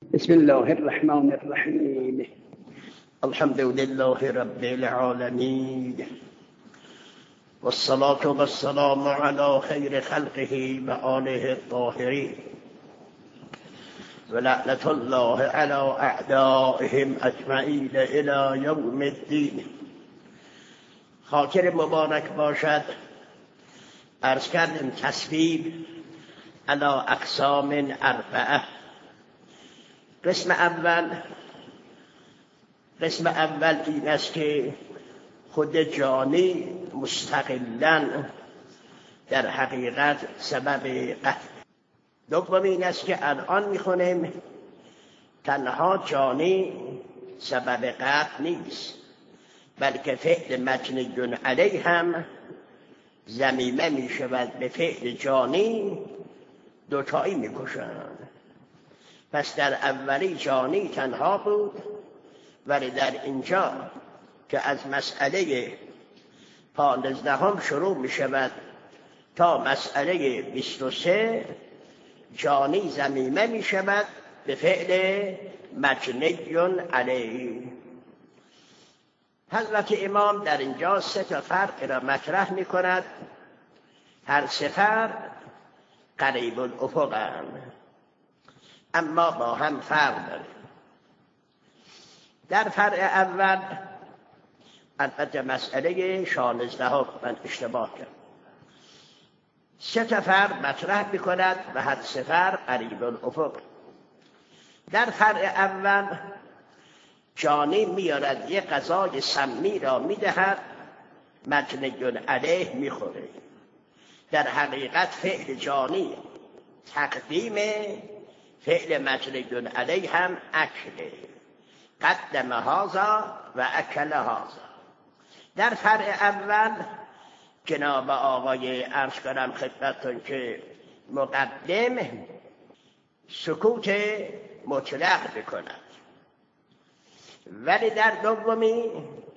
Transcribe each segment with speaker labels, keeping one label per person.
Speaker 1: بسم الله الرحمن الرحیم.
Speaker 2: الحمد لله رب العالمین والصلاة والسلام على خیر خلقه و آله الطاهرین و لعنة الله على اعدائهم اجمعین الى یوم الدین. خاطر مبارک باشد. عرض کردیم تصویب علی اقسام اربعه. قسم اول این است که خود جانی مستقلاً در حقیقت سبب قتل. دوم این است که الان میخونیم تنها جانی سبب قتل نیست، بلکه فعل مجنی علیه هم ضمیمه میشود به فعل جانی، دوتایی میکشند. پس در اولی جانی تنها بود، ولی در اینجا که از مسئله 15 شروع می شود تا مسئله 23 جانی ضمیمه می شود به فعل مجنی علیه. حضرت امام در اینجا 3 فرق را مطرح می کند. هر 3 فرق قریب الافقند، اما با هم فرق دارد. در فرع اول البته مسئله 16 من اشتباه کردم، 3 فرق مطرح می‌کند و هر 3 فرق قریب الافق. در فرع اول جانی میارد یک غذای سمی را میدهد، مجنی علیه میخوره. در حقیقت فعل جانی تقدیم فعل مجنی علیه هم اکله، قدم هذا و اکل هذا. در فرع اول جناب آقای عرض کنم خدمتتون که مقدم سکوت مطلق بکند، ولی در دومی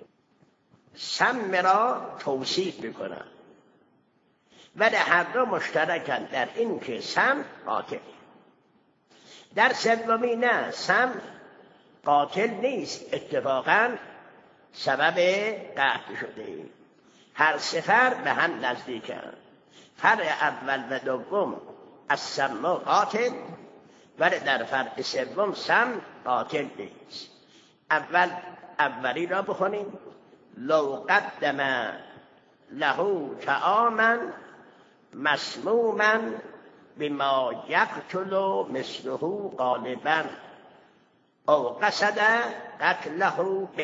Speaker 2: سم را توصیف بکند، ولی هر دو مشترکند در این که سم قاتل. در سومی نه، سم قاتل نیست، اتفاقاً سبب قتل شده. هر 3 فرق به هم نزدیکند. فرع اول و دوم السم قاتل، ولی در فرع سوم سم قاتل نیست. اولی را بخونیم. لو قدم له طعاما مسموما بما یقتل مثله غالبا او قصد قتله به.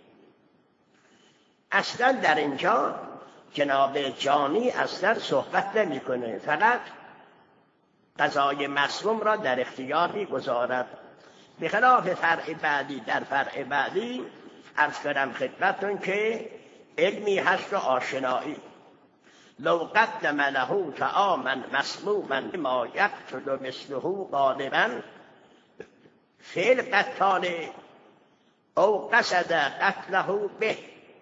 Speaker 2: اصلا در اینجا جناب جانی اصلا صحبت نمی کنه، فقط غذای مسموم را در اختیار می گذارد، به خلاف فرع بعدی. در فرع بعدی عرض کنم خدمتتون که علمی هست و آشنایی. لو قدم له طعاما مسموما بما یقتل مثله غالبا فعل قتال او قصد قتله به،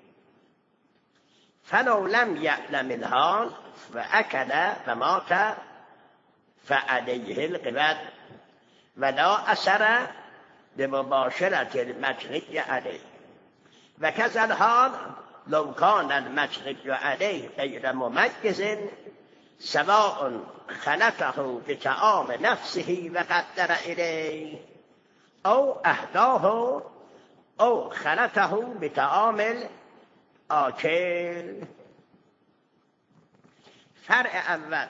Speaker 2: فلو لم یعلم الحال و اکل و مات فعلیه القود ولا اثر بمباشرة المجنی علیه. و کذا الحال لو کان المجنی علیه غیر ممجز سواء خلطه بطعام نفسه و قدر الیه او اهداه او خلطه بطعام آکل. فرع اول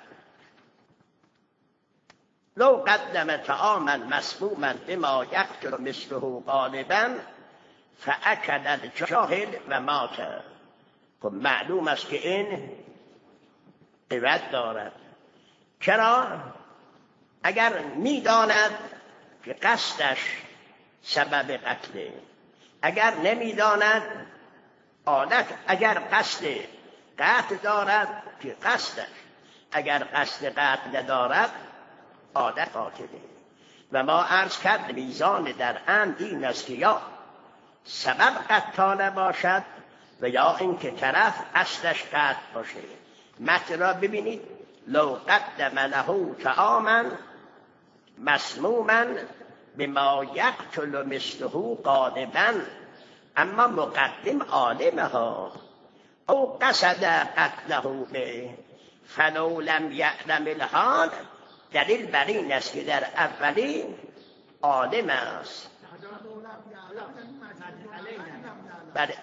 Speaker 2: لو قدم طعاما مسموما بما یقتل مثله غالبا فاکل الجاهل و مات. خب معلوم است که این قوت دارد. چرا؟ اگر میداند که قصدش سبب قتله، اگر نمیداند عادت، اگر قصد قتل دارد که قصدش، اگر قصد قتل ندارد عادت قاتله. و ما عرض کرد میزان در عمد این است که یا سبب قتال باشد و یا اینکه طرف قصدش قتل باشه. متن را ببینید. لو قدم له طعاما مسموما بما یقتل مثله غالبا، اما مقدم عالمه ها. او قصد قتله به فلو لم یعلم الحال، دلیل بر این است که در اولی عالم است. بله.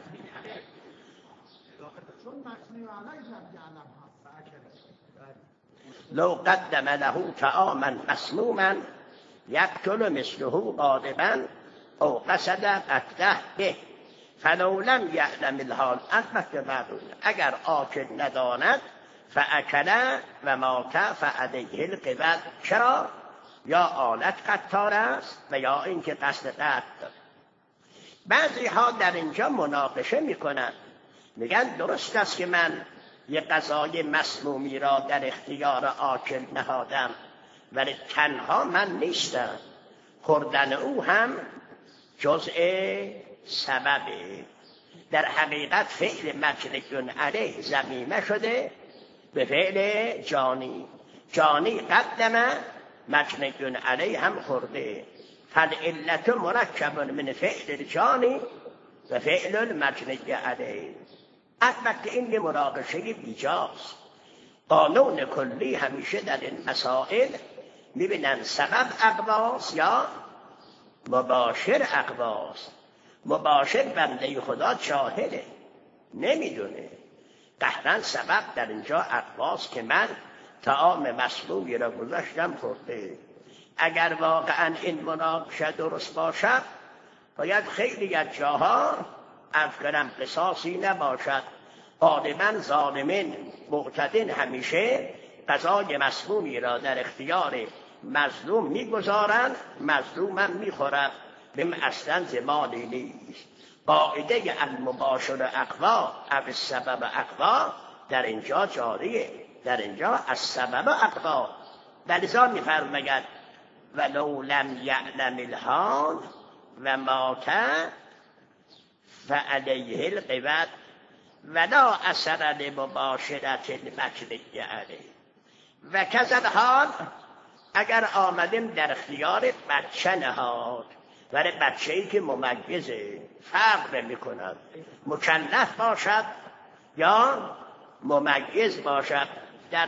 Speaker 2: لو قدم له طعاما مسموما یقتل مثله غالبا او قصد قتله به فلو لم یعلم الحال. البته معلوم اگر آکل نداند فاکل و مات فعلیه القبل. چرا؟ یا آلت قتال است و یا اینکه قصد قتل دارد. بعضی ها در اینجا مناقشه میکنند، میگن درست است که من یک غذای مسمومی را در اختیار آکل نهادم، ولی تنها من نیستم، خوردن او هم جزء سببه. در حقیقت فعل مجنی علیه ضمیمه شده به فعل جانی. جانی قدمه، مجنی علیه هم خورده. فالعلت مرکب من فعل الجانی و فعل المجنی علیه. البته این مناقشه بیجاست. قانون کلی همیشه در این مسائل میبینن سبب اقواست یا مباشر اقواست. مباشر بنده خدا جاهله، نمیدونه. قهرن سبب در اینجا اقواست که من طعام مسمومی را گذاشتم خورده. اگر واقعا این مناقشه درست باشد باید خیلی از جاها افکرم قصاصی نباشد. غالبا ظالمین معتدین همیشه غذای مسمومی را در اختیار مظلوم میگذارند، مظلوم هم میخورد، بهم اصلا زمانی نیست. قاعده المباشر اقوا او السبب اقوا در اینجا جاریه، در اینجا از سبب اقوا. لذا میفرماید ولو لم یعلم الحال و مات فعلیه القبل ولا اثر لمباشرت المجنی علیه. و کذا حال اگر آمدیم در اختیار بچه نهاد، ولی بچه‌ای که ممیزه، فرق نمی‌کند مکلف باشد یا ممیز باشد. در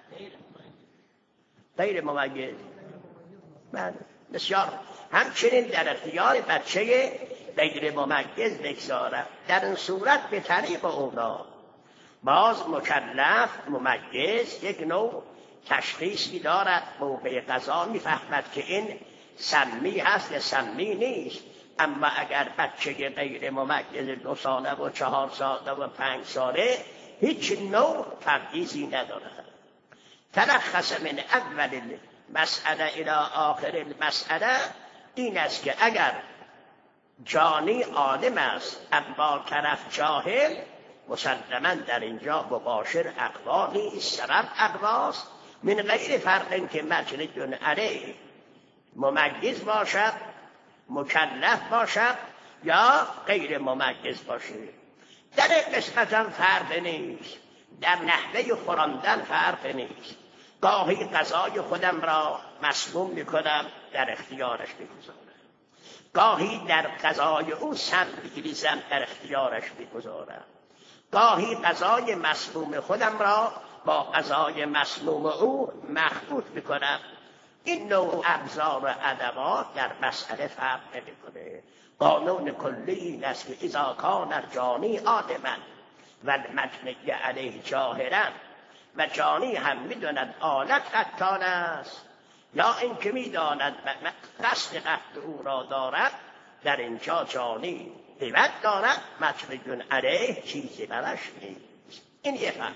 Speaker 2: غیر ممیز بسیار همچنین در اختیار بچه غیر ممیز بگذارد. در این صورت به طریق اولا باز مکلف ممیز یک نوع تشخیصی دارد. موقع غذا میفهمد که این سمی هست یا سمی نیست. اما اگر بچه غیر ممیز 2 ساله و 4 ساله و 5 ساله هیچ نوع تبعیضی ندارد. تلخص من اول مسئله الى آخر المسئله این است که اگر جانی عالم است اما طرف جاهل، مسلماً در اینجا مباشر اقوا نیست، سبب اقواست. من غیر فرق که مجنی علیه ممیز باشد، مکلف باشد یا غیر ممیز باشد. در این قسمت هم فرق نیست، در نحوه خوراندن فرق نیست. گاهی غذای خودم را مسموم میکنم، در اختیارش میگذارم. گاهی در غذای او سم می‌ریزم، در اختیارش میگذارم. گاهی غذای مسموم خودم را با غذای مسموم او مخلوط میکنم. این نوع ابزار و ادوات در مسئله فرق نمیکنه. قانون کلی این است که اذا کان الجانی عالما و المجنی علیه جاهلا، و جانی هم میداند آلت قتال است یا اینکه میداند قصد قتل او را دارد، در اینجا جانی قیمت دارد، مجنی علیه چیزی برش نیست. این یه فرق.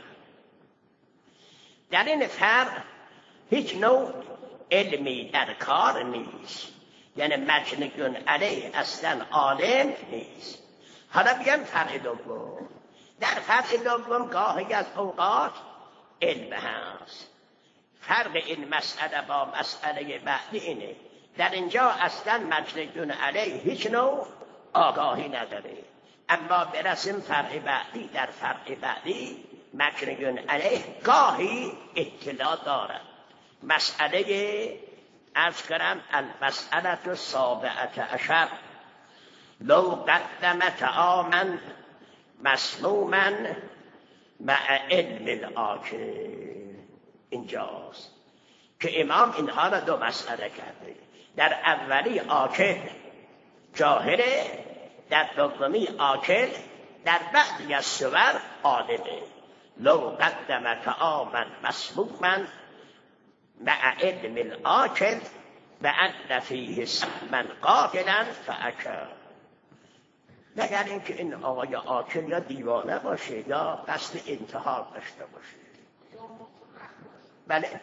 Speaker 2: در این فرق هیچ نوع علمی در کار نیست، یعنی مجنی علیه اصلا عالم نیست. حالا بگم فرق دوم. در فرق دوم گاهی از اوقات علم هست. فرق این مسئله با مسئله بعدی اینه، در اینجا اصلا مجنی علیه هیچ نوع آگاهی نداره، اما برسیم فرق بعدی. در فرق بعدی مجنی علیه گاهی اطلاع دارد. مسئله عرض کردم المسئله السابعه عشر لو قدم طعاما مسموما مع علم الاکل. اینجاست که امام اینها را دو مسئله کرده. در اولی آکل جاهله، در دومی آکل در بعضی از صور عالمه. لو قدم طعاما مسموما مع علم الاکل و ان فیه سما قاتلا فاکل. مگر اینکه این آقای آکل یا دیوانه باشه یا قصد انتحار داشته باشه. بله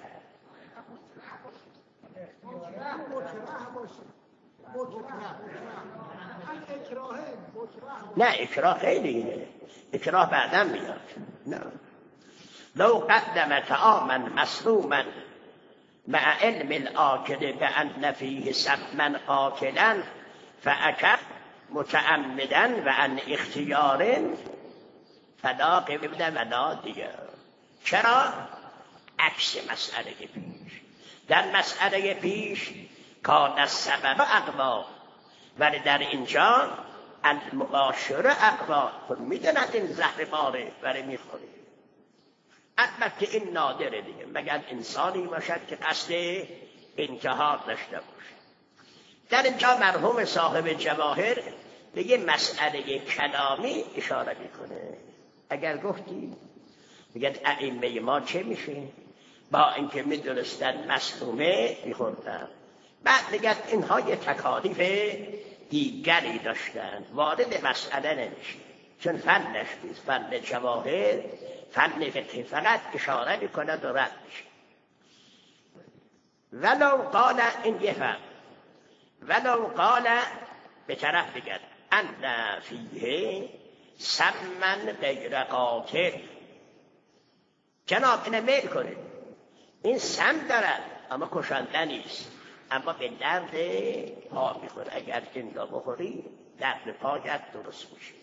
Speaker 2: نه اکراه خیلی اینه، اکراه بعدم میاد. نه لو قدم طعاما مسموما مع علم الاکل بان فیه سما قاتلا فاکل متعمدا و عن اختیار فلا قبل ولا دیگر. چرا؟ عکس مسئله پیش. در مسئله پیش کان السبب اقوا، ولی در اینجا المباشره اقوا. خود میدوند این زهر ماره ولی میخوره. البته این نادره دیگه، مگر انسانی باشد که قصد انتحار داشته باشه. در اینجا مرحوم صاحب جواهر به یه مسئله کلامی اشاره میکنه. اگر گفتی بگید ائمه ما چه میشه؟ با اینکه میدونستن مسمومه میخوردن، بعد بگید اینها یه تکالیف دیگری داشتن، وارد مسئله نمیشه چون فنش نیست. فن جواهر فن فقهی فقط اشاره میکنه و رد میشه. ولو قال این یه فهم، ولو قال به طرف بگید ان فیه سمن غیر قاتل. جناب اینه میل کنه، این سم دارد اما کشنده نیست، اما به درد پا میخوره. اگر این را بخوری درد پایت درست میشه.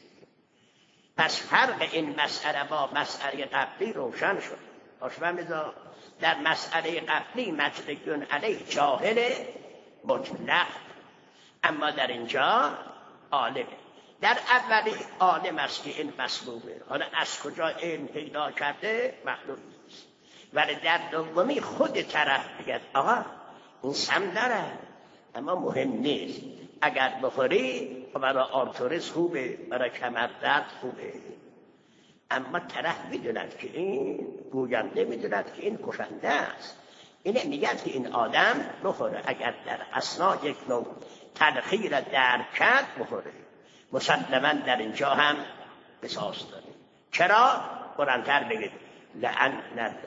Speaker 2: پس فرق این مسئله با مسئله قبلی روشن شد. آشفهمیزا در مسئله قبلی مجلگون علیه جاهل مطلق، اما در اینجا عالمه. در اولی عالم است که این مسلوبه، حالا از کجا علم پیدا کرده معلوم نیست. ولی در دومی خود طرف بگید آقا این سم داره اما مهم نیست، اگر بخوری برای آرتوریس خوبه، برای کمردرد خوبه. اما طرف میدوند که این گوینده میدوند که این کشنده است، اینه میگد که این آدم بخوره. اگر در اثناء یک نوع تلخی را درک کرد بخوره. مسلماً در اینجا هم قصاص داره. چرا؟ قرآن‌تر بگید لأن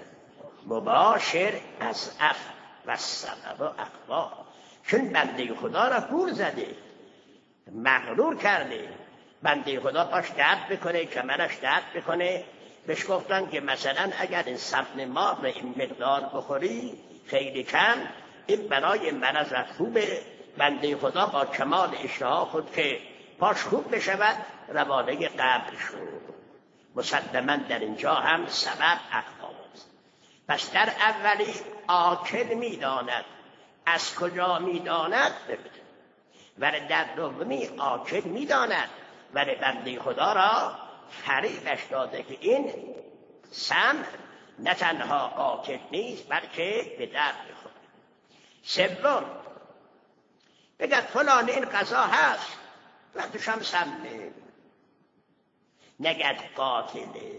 Speaker 2: مباشر از اف و سبب اقوا. چون بنده خدا را گول زده، مغرور کرده. بنده خدا پاش درد بکنه، کمرش درد بکنه. بهش گفتن که مثلا اگر این سمن ما به این مقدار بخوری خیلی کم، این برای مرض خوبه. بنده خدا با کمال اشتها خود که پاش خوب بشود روانه قبر شد. مسلماً در اینجا هم سبب اقوا است. پس در اولی آکل میداند، از کجا میداند ببینید. ولی در دومی آکل میداند، ولی بنده خدا را فریبش داده که این سم نه تنها قاتل نیست بلکه به درد میخوره. سوم بگد فلان این قضا هست وقتش هم سمه، نگد قاتله.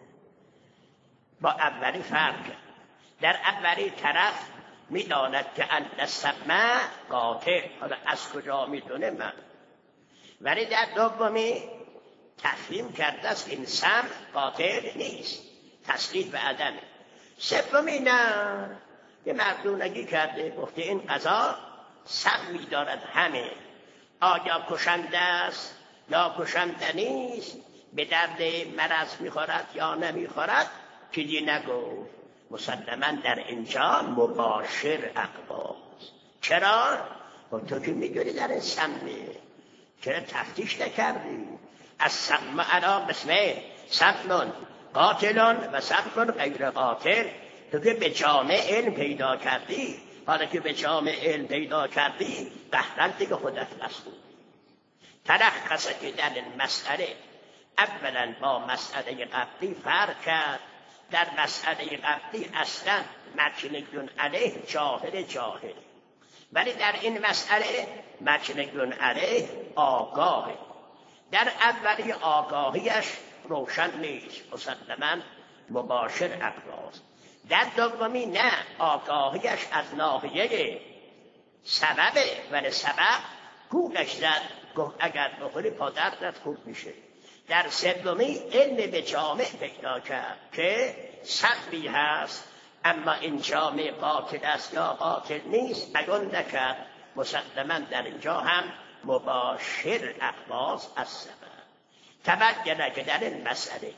Speaker 2: با اولی فرق، در اولی طرف میداند که ان سمه قاتل، حالا از کجا میدونه من، ولی در دومی تفهیم کرده است این سم قاتل نیست، تسلیت به عدمه. سومی نه، یه مردونگی کرده، گفته این قضا سم میدارد همه، آیا کشنده است یا کشنده نیست، به درد مرض میخورد یا نمیخورد، چیزی نگفت. مسلماً در اینجا مباشر اقواست. چرا؟ تو که میدونی در این سمه، چرا تفتیش نکردی؟ از سم علا بسمه سمن قاتلان و سمن غیر قاتل. تو که به جامع علم پیدا کردی، حالا که به جام علم پیدا کردی قهرن دیگه خودت مسئول. تلخصه که در این مسئله اولا با مسئله قبلی فرق کرد. در مسئله قبلی اصلا مکنون علیه جاهل، ولی در این مسئله مکنون علیه آگاهه. در اولی آگاهیش روشن نیست، مسلماً مباشر اقراض. در دومی نه، آگاهیش از ناحیه سببه، ولی سبب گولش زد، گفت اگر بخوری پادرت خوب میشه. در سومی علم به جامع پیدا کرد که سببی هست، اما این جامع باطل است یا باطل نیست نگون نکرد. مسلماً در اینجا هم مباشر اقراض از سبب. تبینه که در این مسئله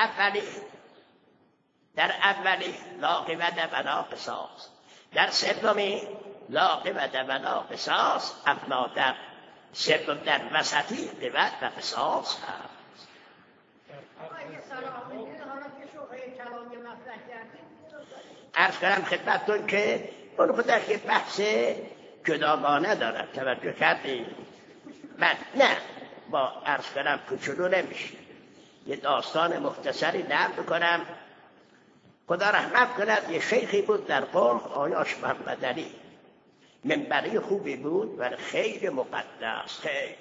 Speaker 2: در اولی لا قوت ولا قصاص، در سومی لا قوت ولا قصاص، اما در سوم در وسطی قوت و قصاص هست. عرض کردم خدمتتون که اون خودش که بحث جداگانه دارد، توجه کردیم؟ من نه با عرض کردم کوچولو نمیشه. یه داستان مختصری نقل بکنم. خدا رحمت کند، یه شیخی بود در قوم، آیاش محمد علی، منبری خوبی بود و خیلی مقدس. خیلی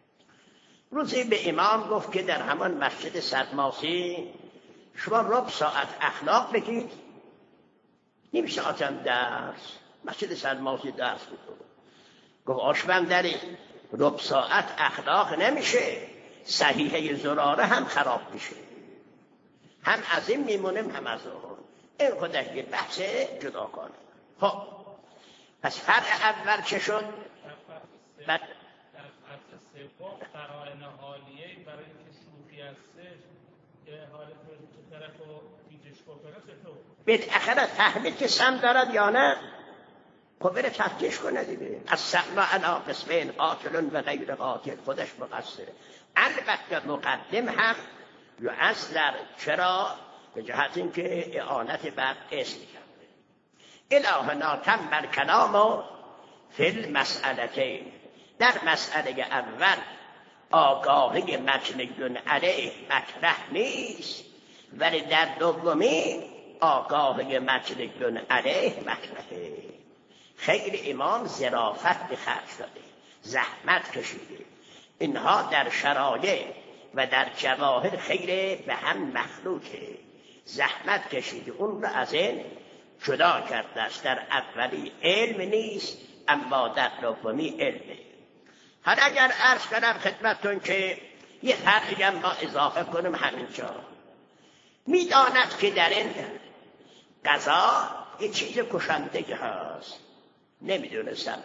Speaker 2: روزی به امام گفت که در همان مسجد صدماسی شما ربع ساعت اخلاق بگید، نیم ساعت هم درس. مسجد صدماسی درس بود. گفت آشبندری ربع ساعت اخلاق نمیشه، صحیحه زراره هم خراب میشه، هم از این میمونیم هم از اون. این خودش یه بحث جدا کنه. خب پس فرق اول چه شد؟ بعد
Speaker 3: سوم قرائن حالیه برای اینکه شوخی هستش که حالت طرف رو پیچش بکنه چطور؟
Speaker 2: بالاخره فهمید که سم دارد یا نه؟ خب بره تفتیش کنه دیگه. از سمع علا قسمین قاتل و غیر قاتل، خودش مقصره. البته مقدم هم یعذر. چرا؟ به جهت اینکه اعانت بر اسم کرده. الهنا تم کلام فی المسئلتین. در مسئله اول آگاهی مکنون علیه مطرح نیست، ولی در دومی آگاهی مکنون علیه مطرحه. خیلی امام ظرافت به خرج داده، زحمت کشیده. اینها در شرایع و در جواهر خیلی به هم مخلوطه، زحمت کشیده، اون را از این جدا کرده است. در اولی علم نیست، اما در دومی علمه. حالا اگر عرض کنم خدمتتون که یه فرقی هم ما اضافه کنم همینجا. میداند که در این قضا یه چیز کشنده هست، نمیدونستم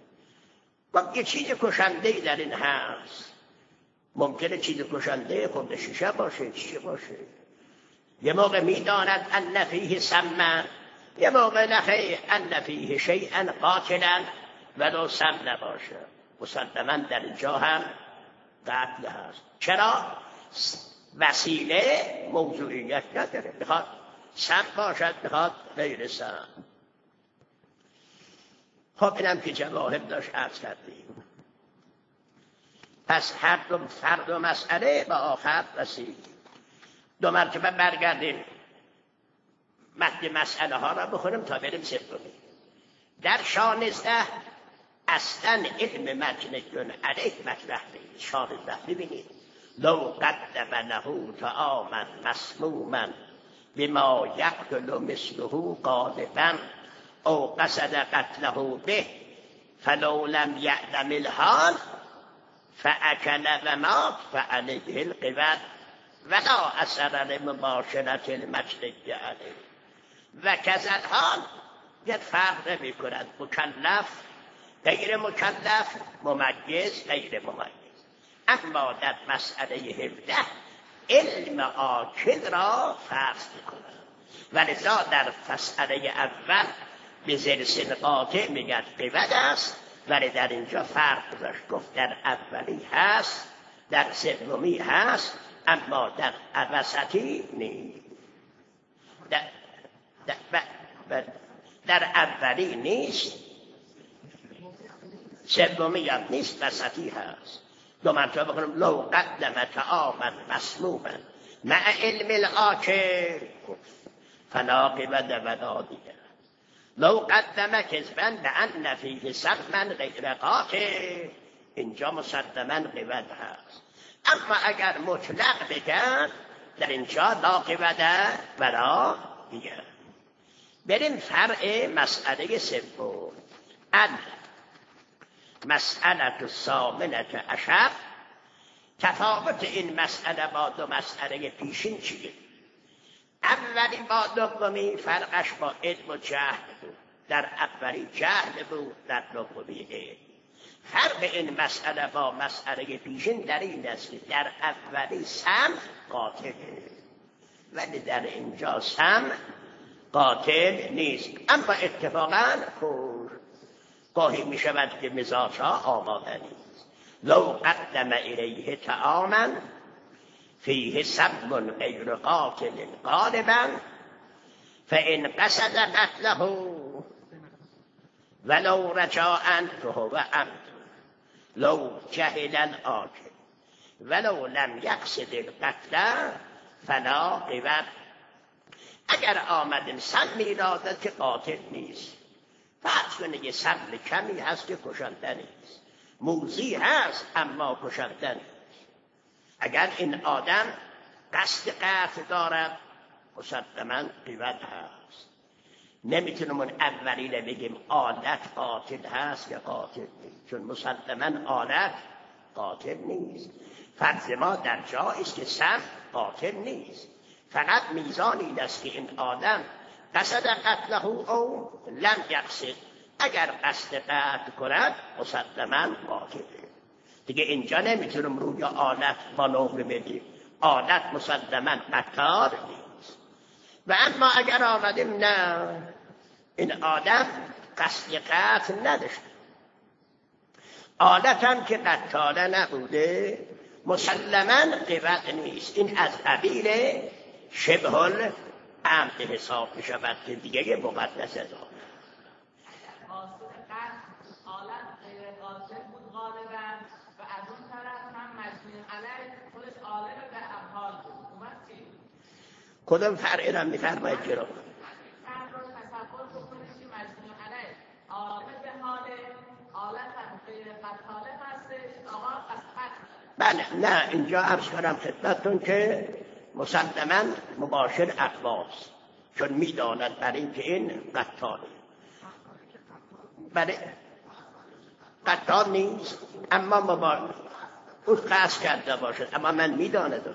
Speaker 2: با یه چیز کشنده در این هست. ممکنه چیز کشنده خود شیشه باشه، چیه باشه. یه موقع میداند ان فیه سم، یه موقع نخیر ان فیه شیئا قاتلا ولو سم نباشه. مسلماً در اینجا هم قتل هست. چرا؟ وسیله موضوعیت نداره، بخواد سم باشد، بخواد غیر سم. خب اینم که جواهر داشت عرض کردیم. پس هر دو فرد و مسئله به آخر رسید. دو مرتبه برگردیم متن مسئله ها را بخونیم تا بریم سومی. در 16 اصلا علم مکنون علیه مطرح نیست. 16 ببینید. لو قدم له طعاما مسموما بما یقتل مثله غالبا او قصد قتله به فلو لم یعلم الحال فاکل و مات فعلیه القوت ولا اثر لمباشرة المجنی علیه. و کذا الحال یک فرق نمی کند مکلف غیر مکلف، ممیز غیر ممیز. اما در مسئله 17 علم آکل را فرض می‌کند، ولذا در مسئله اول به زلسل قاطع میگد قوت است، ولی در اینجا فرق گذاشت، گفت در اولی هست، در سومی هست، اما در وسطی نیست. در اولی نیست، سومی هم نیست، وسطی هست. دو مرتبه بکنم لو قدم طعاما مسموما مع علم الآکل فلا قبد ولا دیه. لو قدم کذبا لأن فیه سقما غیر قاتل، اینجا مسلما قبد هست. اما اگر مطلق بگن در اینجا لا قبد ولا دیه. بریم فرع مسئله سوم. مسئله الثامنة عشر. تفاوت این مسئله با دو مسئله پیشین چیه؟ اولی با دومی فرقش با علم و جهل بود. در اولی جهل بود، در دومی علم. فرق این مسئله با مسئله پیشین در این است که در اولی سمع قاتل، ولی در اینجا سمع قاتل نیست. اما اتفاقاً گاهی می شود که مزاج ها آماده نیست. لو قدم الیه طعاما فیه سم غیر قاتل غالبا فان قصد قتله ولو رجاء فهو عمد لو جهل الآکل ولو لم یقصد القتل فلا قبد. اگر آمدیم سم می‌دادد که قاتل نیست، فرض کنید یه سم کمی هست که کشنده نیست، موذی هست اما کشنده نیست. اگر این آدم قصد قتل دارد مسلماً قبد هست. نمیتونم اون اولیه بگیم آلت قاتل هست یا قاتل نیست، چون مسلماً آلت قاتل نیست. فرض ما در جایی است که سم قاتل نیست، فقط میزان این است که این آدم قصد قتله او لم یقصد. اگر قصد قتل کند مسلماً قاتل. دیگه اینجا نمیتونم روی آلت مانور بدیم، آلت مسلماً قتال نیست. و اما اگر آمدیم نه این آدم قصد قتل نداشت، آلت هم که قتاله نبوده، مسلماً قبد نیست. این از قبیل شبه العمد حساب می شود که دیگه یه مقدس دارد.
Speaker 4: آلت غیر قاتل بود غالبا و از اون طرف هم مجنون علیه خودش عالم به افعال بود. اومد چی؟
Speaker 2: کدوم فرعی را می فرماید جلو؟
Speaker 4: فرق رو تصور بکنید که مجنون علیه عالم به حال آلت هم غیر قتاله هستش، آقا از قتل.
Speaker 2: بله نه اینجا عرض کنم خدمتتون که مسلماً مباشر اقواست، چون میداند بر این که این قتاله. بله قتال نیست اما مباشر او قصد کرده باشد، اما من میداند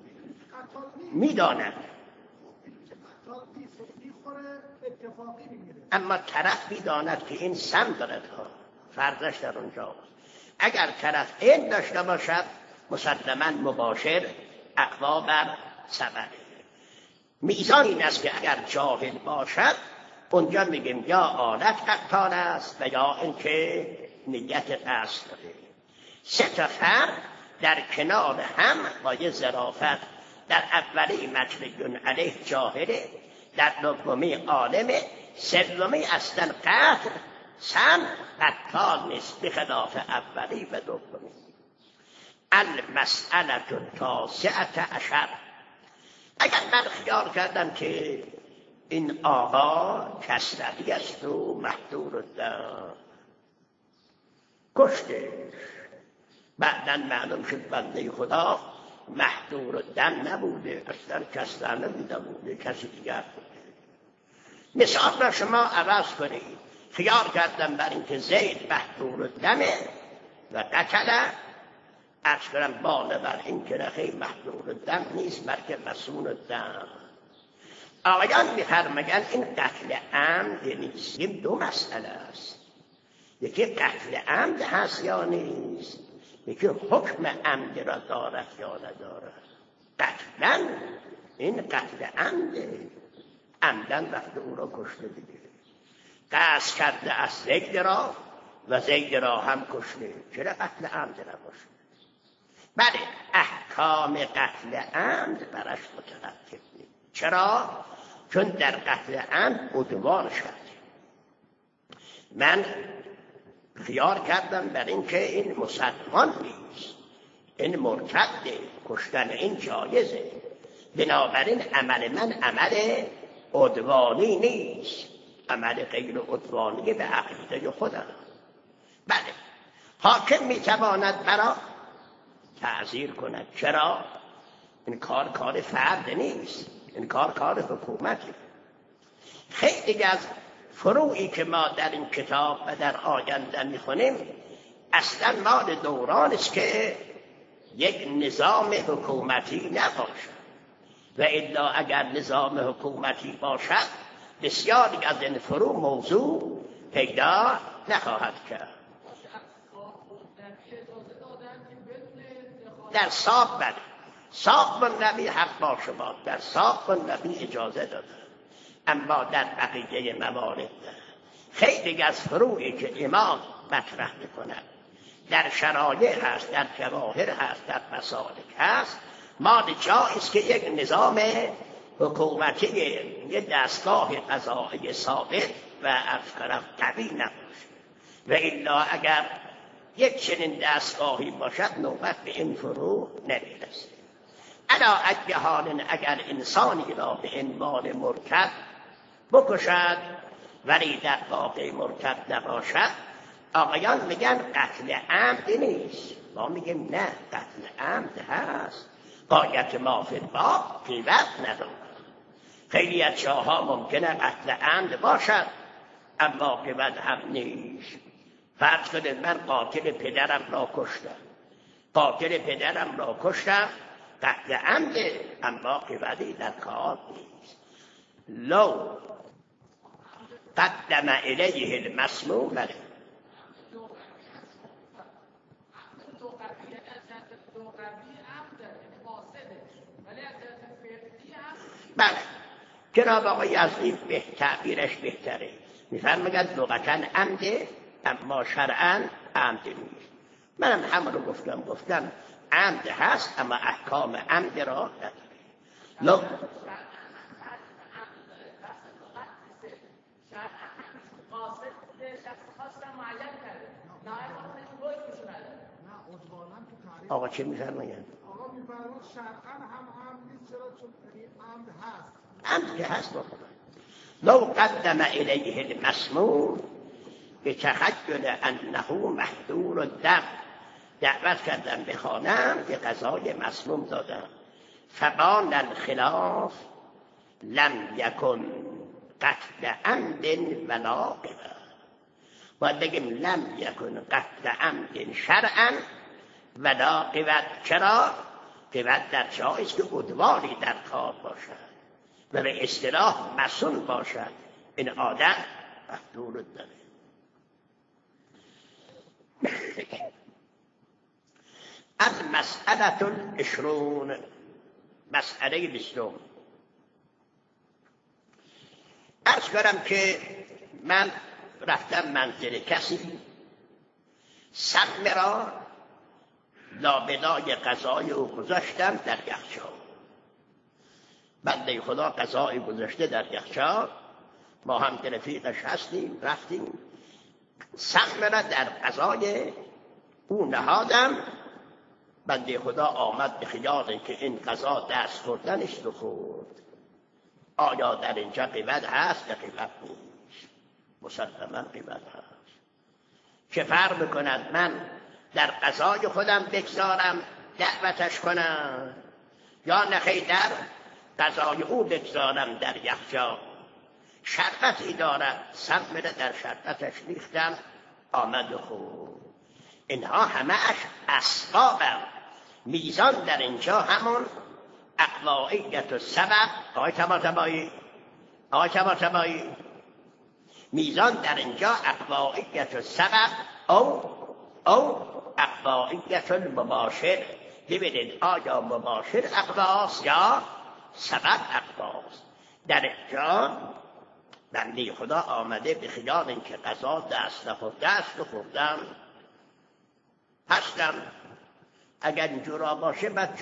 Speaker 2: اما طرف میداند که این سم دارد ها، فرضش در اونجا. اگر طرف این داشته باشد مسلماً مباشر اقوا بر سبب. میزان این است که اگر جاهل باشد اونجا میگیم یا آلت قتال است و یا اینکه نیت قصد داره. سه تا فرق در کنار هم با یه ظرافت. در اولی مجنون علیه جاهله، در دومی عالمه، سومی اصلا قتل سم قتال نیست بخلاف اولی و دومی. المسئله التاسعة عشر. اگر من خیال کردم که این آقا کسروی است و محضور الدم کشتش، بعداً معلوم شد بنده خدا محضور الدم نبوده، اصلا کسروی نبوده بوده، کسی دیگر بوده. مثال را شما عوض کنید. خیال کردم بر این که زید محضور الدمه و قتله، عرض کنم بالا بر این که رخی محضور الدم نیست بلکه مسون الدم. آقایان می‌فرمایند این قتل عمد نیست. این دو مسئله است، یکی قتل عمد هست یا نیست، یکی حکم عمد را دارد یا ندارد. قتلاً این قتل عمده، عمداً وقت او را کشته دیگه، قصد کرده از زید را و زید را هم کشته، چرا قتل عمد نباشه؟ بله احکام قتل عمد برش مترتب نیست. چرا؟ چون در قتل عمد عدوان شد، من خیال کردم بر این که این مسلمان نیست، این مرتده، کشتن این جایزه، بنابراین عمل من عمل عدوانی نیست، عمل غیر عدوانی به عقیده خودم. بله، حاکم میتواند مرا تعزیر کند. چرا؟ این کار فرد نیست، این کار حکومتی. خیلی از فروعی که ما در این کتاب و در آینده میخونیم اصلا مال دوران است که یک نظام حکومتی نباشد، و الا اگر نظام حکومتی باشد بسیاری از این فروع موضوع پیدا نخواهد کرد. در ساق بله، ساق نبی حق با شما، در ساق نبی اجازه داده، اما در بقیه موارد خیلی از فروعی که امام مطرح میکند در شرایع هست، در جواهر هست، در مسالک هست، مال جایست که یک نظام حکومتی، یک دستگاه قضایی ثابت و افکار قوی نباشه، و الا اگر یک چنین دستگاهی باشد نوبت به این فروع نمیرسه. الا اگه حال اگر انسانی را به عنوان مرتد بکشد ولی در واقع مرتد نباشد، آقایان میگن قتل عمد نیست، ما میگیم نه، قتل عمد هست. غایت ما فی الباب قیمت ندارد. خیلی از جاها ممکنه قتل عمد باشد اما قیمت هم نیست. فرض کنید من قاتل پدرم را کشتم، قتل عمد، اما قیمتی در کار نیست. لو قدم الیه المسموم بله، جناب آقای یزدی تعبیرش بهتره، میفرماید لغتاً عمده اما شرعاً عمد نیست. منم همون رو گفتم عمد هست اما احکام عمد را نداره. آقا چه میفرماید؟
Speaker 5: آقا میفرماید شرعاً هم عمد نیست، چرا؟ چون عمد هست.
Speaker 2: عمد که هست بکنه. لو قدم الیه المسموم بتخیل انه محذور الدم، دعوت کردم بخوانم که غذای مسموم دادم. فبان الخلاف لم یکن قتل عمد ولا قبا، باید بگیم لم یکن قتل عمد شرعا ولا قبا. چرا؟ قبا در جایست که عدوانی در کار باشد و به اصطلاح مسون باشد، این آدم محذور الدم. از مسئله العشرون، مسئله 20. عرض کنم که من رفتم منزل کسی، سم را لابلای غذای او گذاشتم در یخچال. بنده خدا غذای گذاشته در یخچال، ما هم که رفیقش هستیم، رفتیم سم را در غذای او نهادم. بنده خدا آمد به خیال که این غذا دست خوردنش رو خورد. آیا در اینجا قیمت هست یا قیمت نیست؟ مسلماً قیمت هست. چه فرق میکند من در غذای خودم بگذارم دعوتش کنم یا نخی در غذای او بگذارم در یخچال؟ شربتی دارد، سم در شربتش ریختم، آمد و خورد. اینها همه‌اش اسبابم. میزان در اینجا همون اقواعیت و سبب. آقای طباطبایی، میزان در اینجا اقواعیت و سبب او اقواعیت المباشر. ببینید آیا مباشر اقواست یا سبب اقواست. در اینجا بنده خدا آمده به خیال اینکه غذا دست خوردم هستم. اگر اینجورا باشه بعد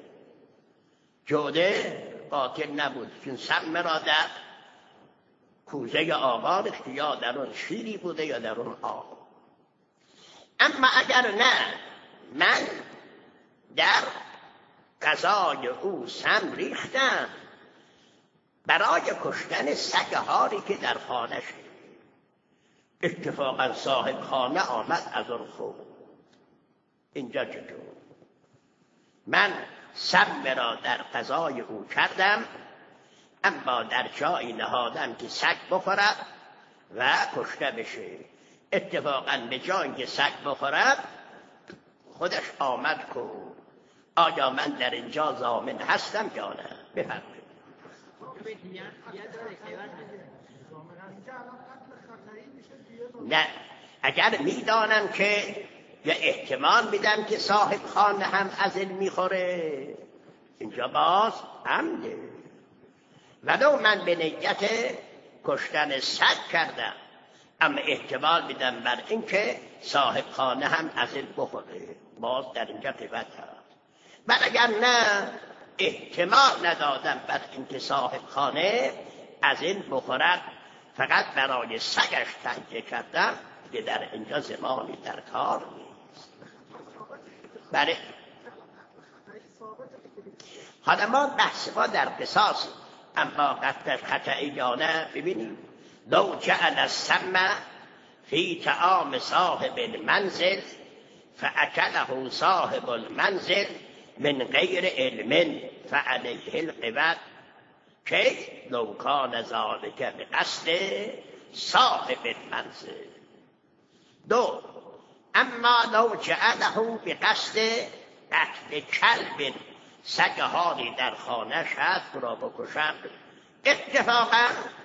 Speaker 2: جوده قاتل نبود، چون سم را در کوزه آقا ریخته، یا در اون شیری بوده یا در اون آب. اما اگر نه، من در غذای او سم ریختم برای کشتن سگ هاری که در خانه شد. اتفاقا صاحب خانه آمد از اون خون. اینجا چطور؟ من سم را در غذای او کردم، اما در جایی نهادم که سگ بخورد و کشته بشه. اتفاقا به جایی که سگ بخورد خودش آمد کو. آیا من در اینجا ضامن هستم یا نه؟ بفرمایید. نه، اگر میدانم که یا احتمال میدم که صاحب خانه هم از این میخوره، اینجا باز عمده. ولو من به نیت کشتن سگ کردم، اما احتمال میدم بر این که صاحب خانه هم از این بخوره، باز در اینجا قیمت هست. من اگر نه احتمال ندادم بر این که صاحب خانه از این بخورد، فقط برای سگش تنگه کردم، که در اینجا زمانی در کار نیست. بله، حالا ما بحث ما در قصاص، اما قطعش خطعی یا نه. ببینیم لو جعل السم فی طعام صاحب المنزل فاکله صاحب المنزل من غیر علم فعلیه القود که لو کان ذلک بقصد صاحب المنزل. دو، اما لو جعله بقصد قتل کلب، سگهاری در خانه شد را بکشم، اتفاقا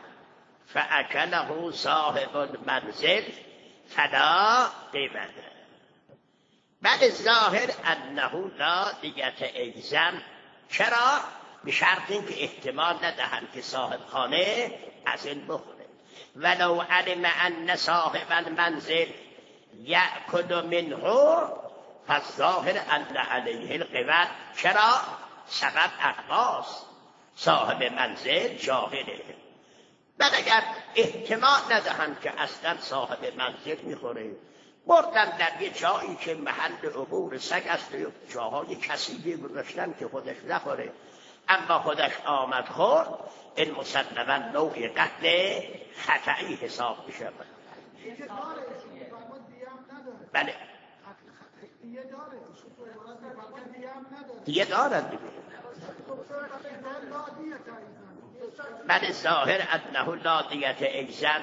Speaker 2: فاکله صاحب المنزل فلا قیمت. بعد ظاهر انه لا دیت ایزم. چرا؟ به شرط اینکه احتمال ندهند که صاحب خانه از این بخوره. ولو علم ان صاحب المنزل یأکل منه فالظاهر ان علیه القود. چرا؟ سبب اقواس، صاحب منزل جاهله. بعد اگر احتمال ندهند که اصلا صاحب منزل میخوره، بردن در یه جایی که محل عبور سگ است و جاهای کثیفی گذاشتن که خودش نخوره، اما خودش آمد خورد، این مسلما نوع قتل خطئی حساب میشه. بله، دیگه دارد دیگه. بله، ظاهر انه لا دیت ایزن.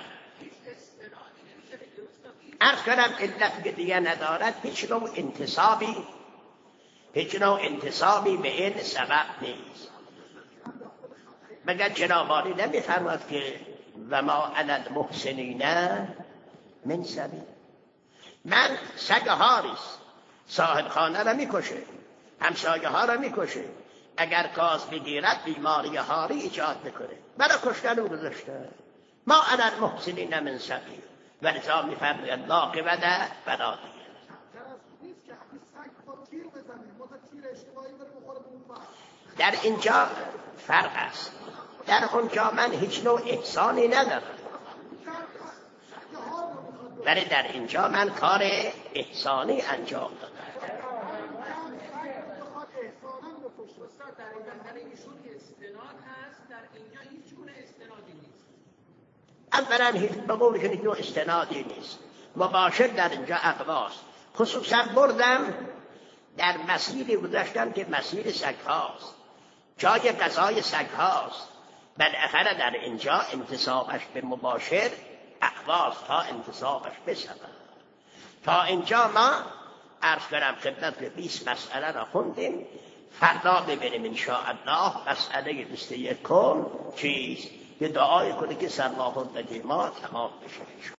Speaker 2: عرض کنم علت که دیگه ندارد، هیچ نوع انتصابی به این سبب نیست. مگر جنابانی نمیفرماد که و ما علی المحسنین من سبیل. من سگ هاریست، صاحب خانه را میکشه، همسایه ها را میکشه، اگر کاز بگیرد بیماری هاری ایجاد میکنه، برای کشتن او گذاشته. ما علی المحسنین من سبیل. ولذا میفرماید لا قود ولا دیت. در اینجا فرق است. در اونجا من هیچ نوع احسانی ندارم، ولی در اینجا من کار احسانی انجام دادم. اولا به قول که هیچ نوع استنادی نیست. مباشر در اینجا اقواست. خصوصا بردم در مسیری گذاشتم که مسیر سگ هاست، جای غذای سگ هاست. بالاخره در اینجا انتصابش به مباشر اقواست تا انتصابش بسبب. تا اینجا ما عرض کنم خدمت به 20 مسئله را خوندیم. فردا ببینیم انشاءالله مسئله 21 چیز، یه دعای کنه که سرماخوردگی ما تمام بشه.